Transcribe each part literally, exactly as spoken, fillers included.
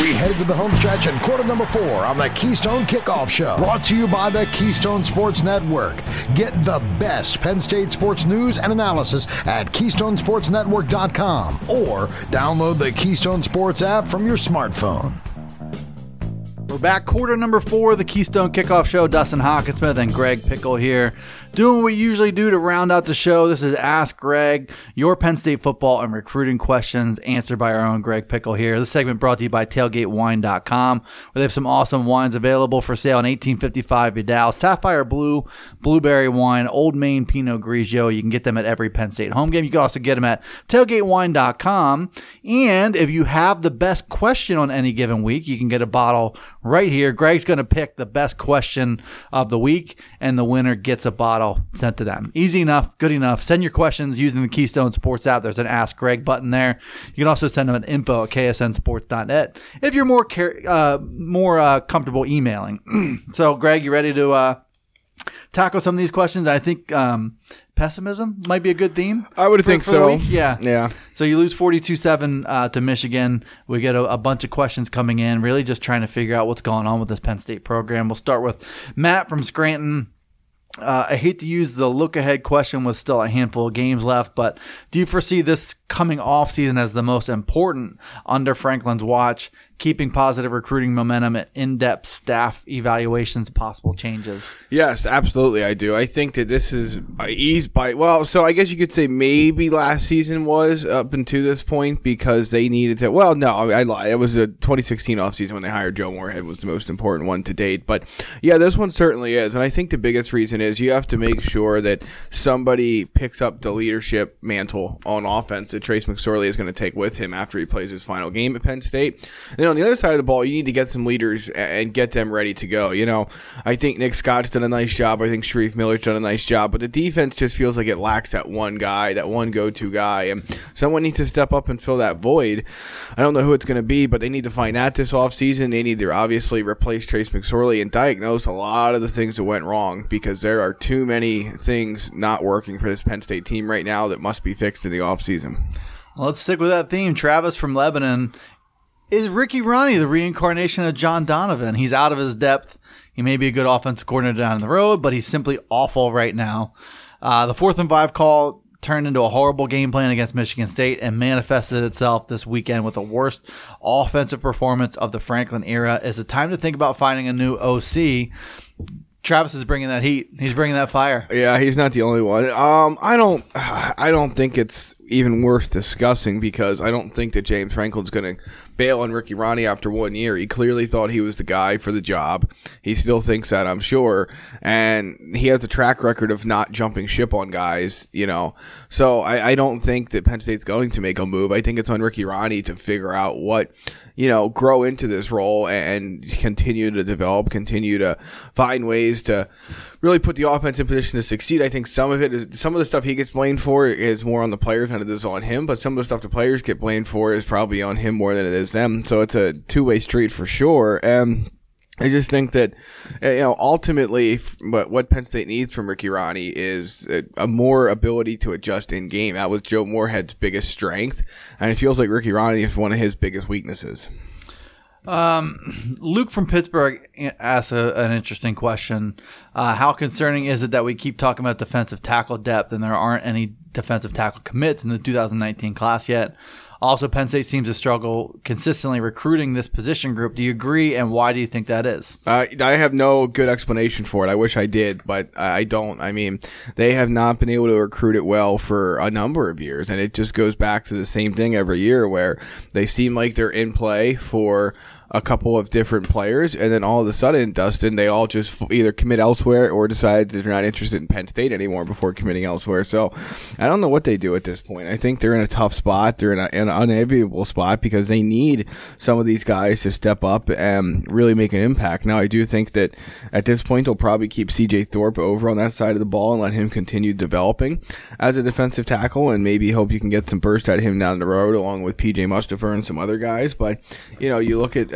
We head to the home stretch in quarter number four on the Keystone Kickoff Show. Brought to you by the Keystone Sports Network. Get the best Penn State sports news and analysis at keystone sports network dot com or download the Keystone Sports app from your smartphone. We're back, quarter number four of the Keystone Kickoff Show. Dustin Hockensmith and Greg Pickle here, doing what we usually do to round out the show. This is Ask Greg, your Penn State football and recruiting questions answered by our own Greg Pickle here. This segment brought to you by tailgate wine dot com, where they have some awesome wines available for sale in eighteen fifty-five Vidal, Sapphire Blue, Blueberry Wine, Old Main Pinot Grigio. You can get them at every Penn State home game. You can also get them at tailgate wine dot com. And if you have the best question on any given week, you can get a bottle right here. Greg's going to pick the best question of the week, and the winner gets a bottle sent to them. Easy enough, good enough. Send your questions using the Keystone Sports app. There's an Ask Greg button there. You can also send them at info at k s n sports dot net if you're more uh, more uh, comfortable emailing. So, Greg, you ready to uh, tackle some of these questions? I think um, pessimism might be a good theme. I would for, think for so. Yeah. Yeah. So you lose forty-two seven uh, to Michigan. We get a, a bunch of questions coming in, really just trying to figure out what's going on with this Penn State program. We'll start with Matt from Scranton. Uh, I hate to use the look-ahead question with still a handful of games left, but do you foresee this coming off season as the most important under Franklin's watch, keeping positive recruiting momentum at in-depth staff evaluations, possible changes? Yes, absolutely I do. I think that this is eased by, well, so I guess you could say maybe last season was up until this point because they needed to, well, no, I lied. It was a twenty sixteen offseason when they hired Joe Moorhead was the most important one to date. But yeah, this one certainly is. And I think the biggest reason is you have to make sure that somebody picks up the leadership mantle on offense that Trace McSorley is going to take with him after he plays his final game at Penn State. And then on the other side of the ball, you need to get some leaders and get them ready to go. You know, I think Nick Scott's done a nice job. I think Sharif Miller's done a nice job. But the defense just feels like it lacks that one guy, that one go-to guy. And someone needs to step up and fill that void. I don't know who it's going to be, but they need to find that this offseason. They need to obviously replace Trace McSorley and diagnose a lot of the things that went wrong because there are too many things not working for this Penn State team right now that must be fixed in the offseason. Well, let's stick with that theme. Travis from Lebanon. Is Ricky Ronnie the reincarnation of John Donovan? He's out of his depth. He may be a good offensive coordinator down the road, but he's simply awful right now. Uh, the fourth and five call turned into a horrible game plan against Michigan State and manifested itself this weekend with the worst offensive performance of the Franklin era. Is it time to think about finding a new O C? Travis is bringing that heat. He's bringing that fire. Yeah, he's not the only one. Um, I don't, I don't think it's even worth discussing because I don't think that James Franklin's going to bail on Ricky Ronnie after one year. He clearly thought he was the guy for the job. He still thinks that, I'm sure, and he has a track record of not jumping ship on guys. You know, so I, I don't think that Penn State's going to make a move. I think it's on Ricky Ronnie to figure out what. You know, grow into this role and continue to develop, continue to find ways to really put the offense in position to succeed. I think some of it is, some of the stuff he gets blamed for is more on the players than it is on him, but some of the stuff the players get blamed for is probably on him more than it is them. So it's a two-way street for sure. And I just think that, you know, ultimately what, what Penn State needs from Ricky Ronnie is a, a more ability to adjust in game. That was Joe Moorhead's biggest strength, and it feels like Ricky Ronnie is one of his biggest weaknesses. Um, Luke from Pittsburgh asked a, an interesting question. Uh, how concerning is it that we keep talking about defensive tackle depth and there aren't any defensive tackle commits in the two thousand nineteen class yet? Also, Penn State seems to struggle consistently recruiting this position group. Do you agree, and why do you think that is? Uh, I have no good explanation for it. I wish I did, but I don't. I mean, they have not been able to recruit it well for a number of years, and it just goes back to the same thing every year where they seem like they're in play for a couple of different players, and then all of a sudden, Dustin, they all just either commit elsewhere or decide that they're not interested in Penn State anymore before committing elsewhere. So I don't know what they do at this point. I think they're in a tough spot. They're in, a, in an unenviable spot because they need some of these guys to step up and really make an impact. Now, I do think that at this point, they'll probably keep C J Thorpe over on that side of the ball and let him continue developing as a defensive tackle, and maybe hope you can get some burst out of him down the road along with P J Mustipher and some other guys. But, you know, you look at a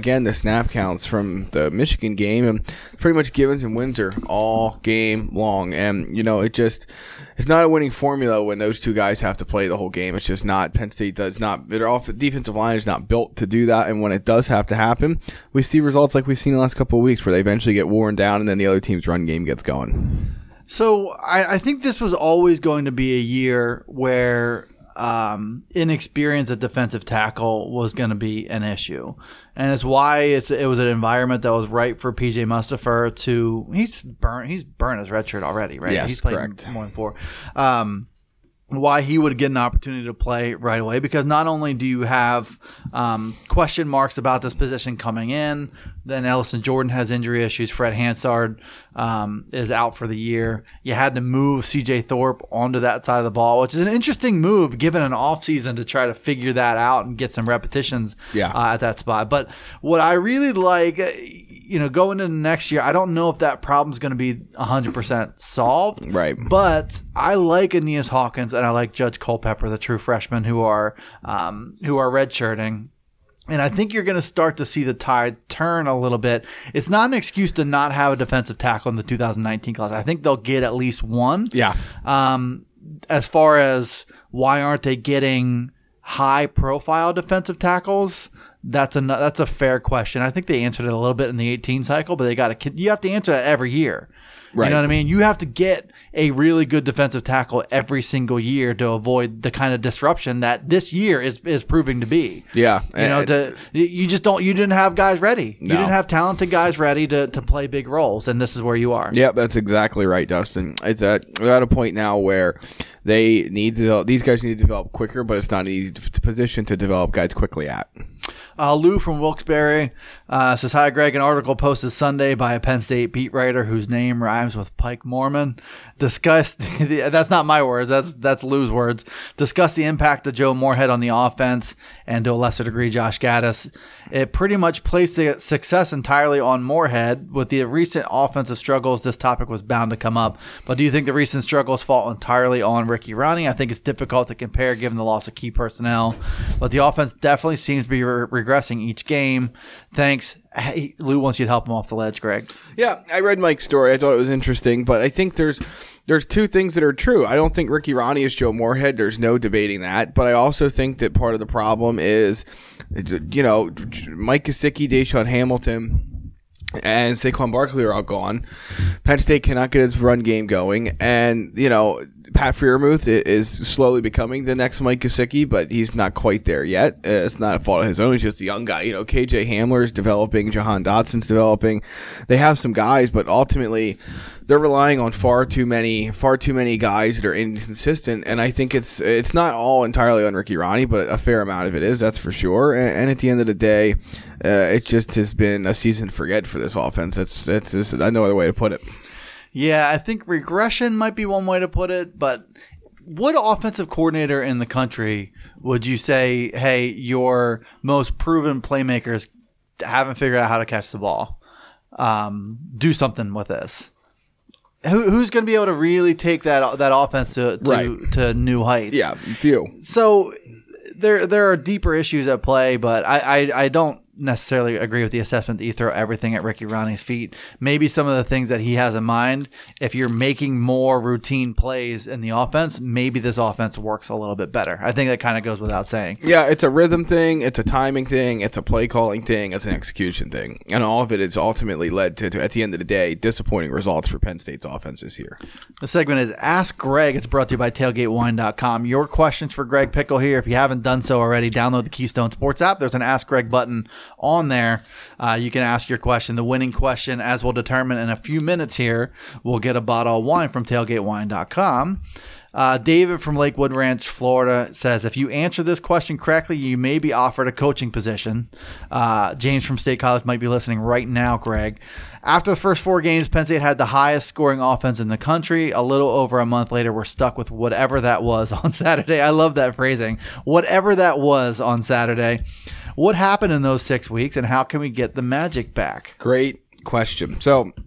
again, the snap counts from the Michigan game, and pretty much Givens and Windsor all game long. And, you know, it just, it's not a winning formula when those two guys have to play the whole game. It's just not. Penn State does not, their off, defensive line is not built to do that. And when it does have to happen, we see results like we've seen the last couple of weeks where they eventually get worn down and then the other team's run game gets going. So I, I think this was always going to be a year where um, inexperience at defensive tackle was going to be an issue. And it's why it's it was an environment that was right for P J Mustipher to he's burnt he's burnt his red shirt already, right? Yes, he's played correct. more than four. Um, why he would get an opportunity to play right away, because not only do you have um, question marks about this position coming in, then Ellison Jordan has injury issues. Fred Hansard um, is out for the year. You had to move C J Thorpe onto that side of the ball, which is an interesting move given an offseason to try to figure that out and get some repetitions Yeah. uh, at that spot. But what I really like, you know, going into next year, I don't know if that problem is going to be one hundred percent solved. Right. But I like Aeneas Hawkins and I like Judge Culpepper, the true freshmen who are um, who are redshirting. And I think you're going to start to see the tide turn a little bit. It's not an excuse to not have a defensive tackle in the two thousand nineteen class. I think they'll get at least one. Yeah. Um, as far as why aren't they getting high-profile defensive tackles, that's a that's a fair question. I think they answered it a little bit in the eighteen cycle, but they got to you have to answer that every year. Right. You know what I mean? You have to get a really good defensive tackle every single year to avoid the kind of disruption that this year is is proving to be. Yeah. You know, to, you just don't. You didn't have guys ready. No. You didn't have talented guys ready to, to play big roles, and this is where you are. Yeah, that's exactly right, Dustin. It's at we're at a point now where they need to develop, these guys need to develop quicker, but it's not an easy position to develop guys quickly at. Uh, Lou from Wilkes-Barre uh, says, hi, Greg. An article posted Sunday by a Penn State beat writer whose name rhymes with Pike Mormon discussed the, that's not my words. That's that's Lou's words. Discussed the impact of Joe Moorhead on the offense and to a lesser degree Josh Gaddis. It pretty much placed the success entirely on Moorhead. With the recent offensive struggles, this topic was bound to come up. But do you think the recent struggles fall entirely on Ricky Ronnie? I think it's difficult to compare given the loss of key personnel. But the offense definitely seems to be re- regressing each game. Thanks. Hey, Lou wants you to help him off the ledge, Greg. Yeah, I read Mike's story. I thought it was interesting, but I think there's there's two things that are true. I don't think Ricky Ronnie is Joe Moorhead. There's no debating that. But I also think that part of the problem is, you know, Mike Gesicki, Deshaun Hamilton, and Saquon Barkley are all gone. Penn State cannot get its run game going. And, you know, Pat Freiermuth is slowly becoming the next Mike Gesicki, but he's not quite there yet. Uh, it's not a fault of his own. He's just a young guy. You know, K J Hamler is developing. Jahan Dotson's developing. They have some guys, but ultimately they're relying on far too many, far too many guys that are inconsistent. And I think it's it's not all entirely on Ricky Ronnie, but a fair amount of it is. That's for sure. And, and at the end of the day, uh, it just has been a season forget for this offense. That's that's just no other way to put it. Yeah, I think regression might be one way to put it, but what offensive coordinator in the country would you say, hey, your most proven playmakers haven't figured out how to catch the ball? Um, do something with this. Who, who's going to be able to really take that that offense to to, Right. to new heights? Yeah, few. So there there are deeper issues at play, but I, I, I don't necessarily agree with the assessment that you throw everything at Ricky Ronnie's feet. Maybe some of the things that he has in mind, if you're making more routine plays in the offense, maybe this offense works a little bit better. I think that kind of goes without saying. Yeah, it's a rhythm thing, it's a timing thing, it's a play calling thing, it's an execution thing. And all of it has ultimately led to, to, at the end of the day, disappointing results for Penn State's offense this year. The segment is Ask Greg. It's brought to you by tailgate wine dot com. Your questions for Greg Pickle here. If you haven't done so already, download the Keystone Sports app. There's an Ask Greg button on there. Uh, you can ask your question. The winning question, as we'll determine in a few minutes here, will get a bottle of wine from tailgate wine dot com. Uh, David from Lakewood Ranch, Florida, says, if you answer this question correctly, you may be offered a coaching position. Uh, James from State College might be listening right now, Greg. After the first four games, Penn State had the highest scoring offense in the country. A little over a month later, we're stuck with whatever that was on Saturday. I love that phrasing. Whatever that was on Saturday. What happened in those six weeks, and how can we get the magic back? Great question. So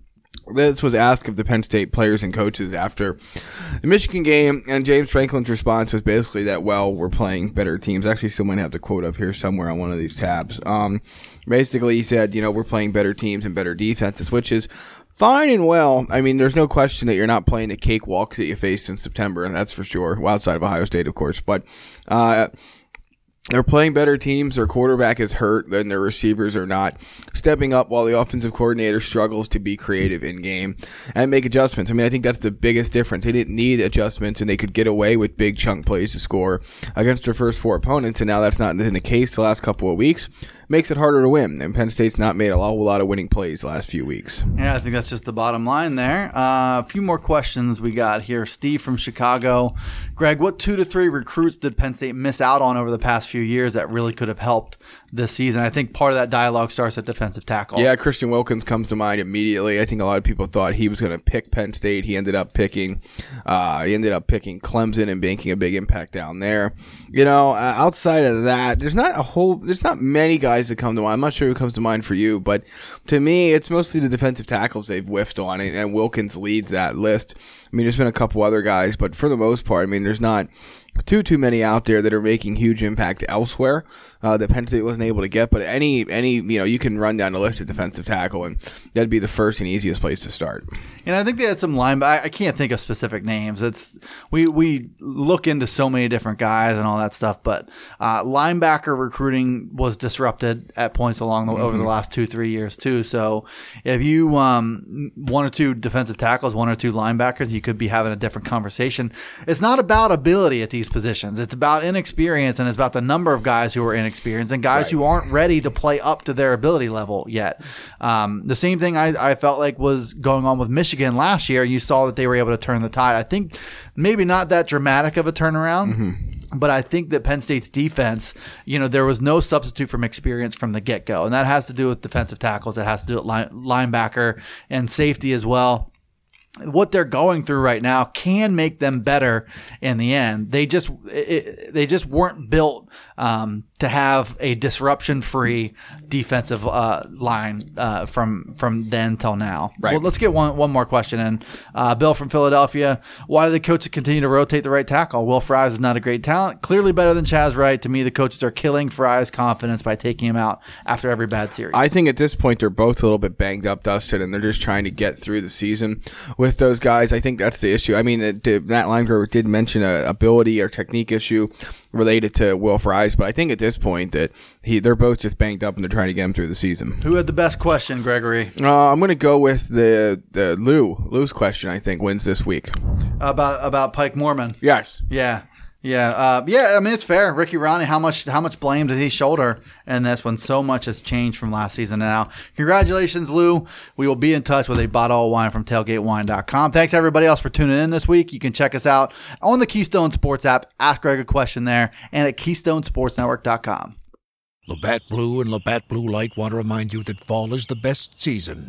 This was asked of the Penn State players and coaches after the Michigan game, and James Franklin's response was basically that, well, we're playing better teams. Actually, still might have the quote up here somewhere on one of these tabs. Um, basically, he said, you know, we're playing better teams and better defenses, which is fine and well. I mean, there's no question that you're not playing the cakewalks that you faced in September, and that's for sure, well, outside of Ohio State, of course. But uh they're playing better teams. Their quarterback is hurt, and their receivers are not stepping up while the offensive coordinator struggles to be creative in game and make adjustments. I mean, I think that's the biggest difference. They didn't need adjustments, and they could get away with big chunk plays to score against their first four opponents, and now that's not been the case the last couple of weeks. Makes it harder to win, and Penn State's not made a whole lot of winning plays the last few weeks. Yeah, I think that's just the bottom line there. Uh, a few more questions we got here. Steve from Chicago. Greg, what two to three recruits did Penn State miss out on over the past few years that really could have helped this season? I think part of that dialogue starts at defensive tackle. Yeah, Christian Wilkins comes to mind immediately. I think a lot of people thought he was going to pick Penn State. He ended up picking uh, he ended up picking Clemson and making a big impact down there. You know, uh, outside of that, there's not a whole there's not many guys that come to mind. I'm not sure who comes to mind for you, but to me, it's mostly the defensive tackles they've whiffed on, and, and Wilkins leads that list. I mean, there's been a couple other guys, but for the most part, I mean, there's not too too many out there that are making huge impact elsewhere uh, that Penn State wasn't able to get. But any any you know you can run down the list of defensive tackle, and that'd be the first and easiest place to start. And I think they had some line. I, I can't think of specific names. It's we we look into so many different guys and all that stuff, but uh, linebacker recruiting was disrupted at points along the, mm-hmm. over the last two three years too. So if you um one or two defensive tackles, one or two linebackers, you could be having a different conversation. It's not about ability at these positions. It's about inexperience, and it's about the number of guys who are inexperienced and guys right. who aren't ready to play up to their ability level yet. Um, the same thing I, I felt like was going on with Michigan last year. You saw that they were able to turn the tide. I think maybe not that dramatic of a turnaround, mm-hmm. but I think that Penn State's defense, you know, there was no substitute from experience from the get-go, and that has to do with defensive tackles. It has to do with line, linebacker and safety as well. What they're going through right now can make them better in the end. They just it, they just weren't built um, to have a disruption-free defensive uh, line uh, from from then till now. Right. Well, let's get one one more question in. Uh, Bill from Philadelphia. Why do the coaches continue to rotate the right tackle? Will Fries is not a great talent. Clearly better than Chaz Wright. To me, the coaches are killing Fries' confidence by taking him out after every bad series. I think at this point they're both a little bit banged up, Dustin, and they're just trying to get through the season with those guys. I think that's the issue. I mean, it, it, Matt Limegrove did mention a ability or technique issue related to Will Fries, but I think at this point that he they're both just banged up and they're trying to get him through the season. Who had the best question, Gregory? Uh, I'm going to go with the the Lou. Lou's question, I think, wins this week. About about Pike Mormon. Yes. Yeah. Yeah, uh, yeah. I mean, it's fair. Ricky Ronnie, how much how much blame did he shoulder? And that's when so much has changed from last season to now. Congratulations, Lou. We will be in touch with a bottle of wine from tailgate wine dot com. Thanks, everybody else, for tuning in this week. You can check us out on the Keystone Sports app. Ask Greg a question there, and at keystone sports network dot com. Labatt Blue and Labatt Blue Light want to remind you that fall is the best season.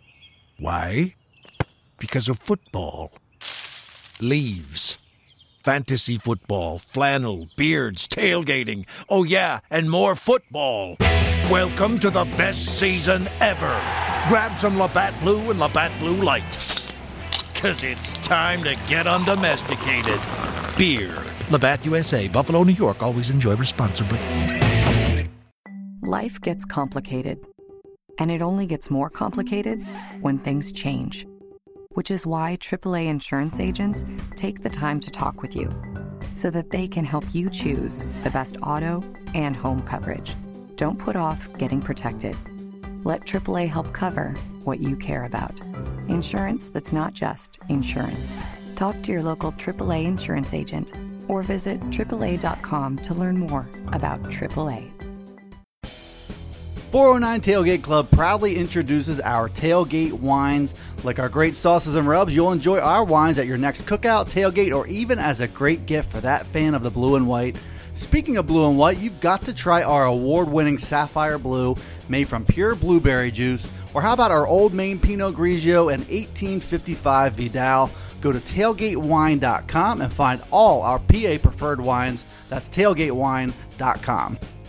Why? Because of football. Leaves. Fantasy football, flannel, beards, tailgating. Oh, yeah, and more football. Welcome to the best season ever. Grab some Labatt Blue and Labatt Blue Light. Because it's time to get undomesticated. Beer. Labatt U S A, Buffalo, New York. Always enjoy responsibly. Life gets complicated. And it only gets more complicated when things change. Which is why triple A insurance agents take the time to talk with you so that they can help you choose the best auto and home coverage. Don't put off getting protected. Let triple A help cover what you care about. Insurance that's not just insurance. Talk to your local triple A insurance agent or visit triple A dot com to learn more about triple A. four oh nine Tailgate Club proudly introduces our tailgate wines. Like our great sauces and rubs, you'll enjoy our wines at your next cookout, tailgate, or even as a great gift for that fan of the blue and white. Speaking of blue and white, you've got to try our award-winning Sapphire Blue made from pure blueberry juice. Or how about our Old Maine Pinot Grigio and eighteen fifty-five Vidal? Go to tailgate wine dot com and find all our P A preferred wines. That's tailgate wine dot com.